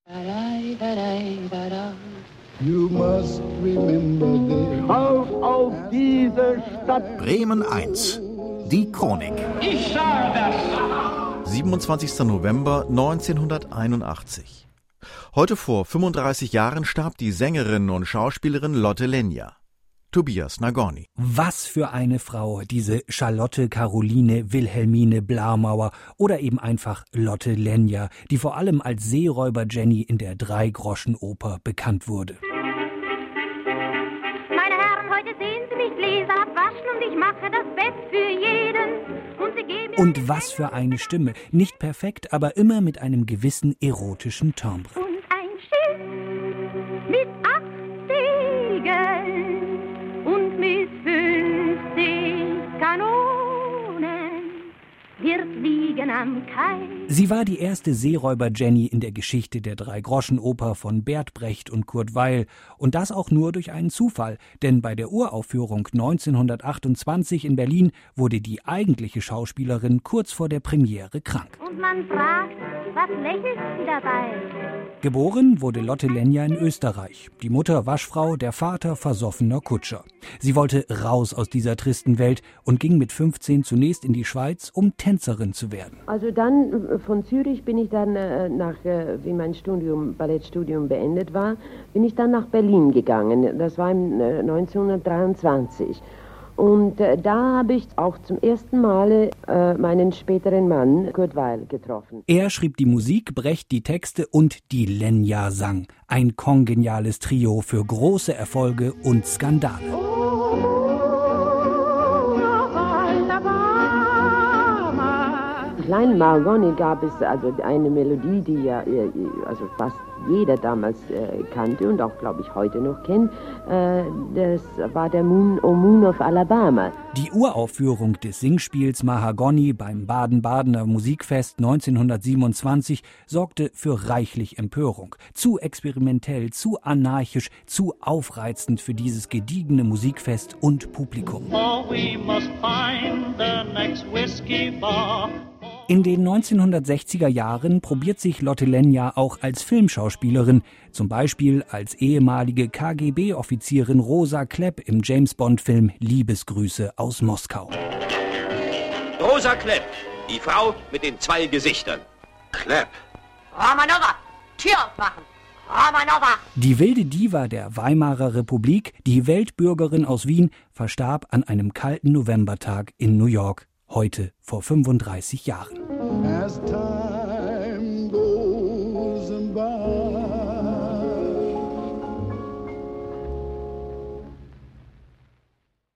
You must remember auf diese Stadt. Bremen 1. Die Chronik. Ich sage das. 27. November 1981. Heute vor 35 Jahren starb die Sängerin und Schauspielerin Lotte Lenya. Tobias Nagorny. Was für eine Frau, diese Charlotte Caroline Wilhelmine Blamauer oder eben einfach Lotte Lenya, die vor allem als Seeräuber Jenny in der Dreigroschenoper bekannt wurde. Meine Herren, heute sehen Sie mich Gläser abwaschen und ich mache das Bett für jeden. Und was für eine Stimme. Nicht perfekt, aber immer mit einem gewissen erotischen Timbre. Und ein Schiff mit 8 Segeln und mit 50 Kanonen wird liegen am Kai. Sie war die erste Seeräuber Jenny in der Geschichte der Dreigroschenoper von Bert Brecht und Kurt Weill. Und das auch nur durch einen Zufall. Denn bei der Uraufführung 1928 in Berlin wurde die eigentliche Schauspielerin kurz vor der Premiere krank. Und man fragt, was lächelt sie dabei? Geboren wurde Lotte Lenya in Österreich. Die Mutter Waschfrau, der Vater versoffener Kutscher. Sie wollte raus aus dieser tristen Welt und ging mit 15 zunächst in die Schweiz, um Tänzerin zu werden. Also dann von Zürich bin ich dann wie mein Ballettstudium beendet war, bin ich dann nach Berlin gegangen. Das war 1923. Und da habe ich auch zum ersten Mal meinen späteren Mann, Kurt Weill, getroffen. Er schrieb die Musik, Brecht die Texte und die Lenya sang. Ein kongeniales Trio für große Erfolge und Skandale. Klein Margoni gab es also eine Melodie, die ja also fast jeder damals kannte und auch, glaube ich, heute noch kennt. Das war der Moon of Alabama. Die Uraufführung des Singspiels Mahagoni beim Baden-Badener Musikfest 1927 sorgte für reichlich Empörung. Zu experimentell, zu anarchisch, zu aufreizend für dieses gediegene Musikfest und Publikum. In den 1960er Jahren probiert sich Lotte Lenya auch als Filmschauspielerin, zum Beispiel als ehemalige KGB-Offizierin Rosa Klepp im James-Bond-Film Liebesgrüße aus Moskau. Rosa Klepp, die Frau mit den 2 Gesichtern. Klepp. Romanova, Tür aufmachen. Romanova. Die wilde Diva der Weimarer Republik, die Weltbürgerin aus Wien, verstarb an einem kalten Novembertag in New York. Heute vor 35 Jahren.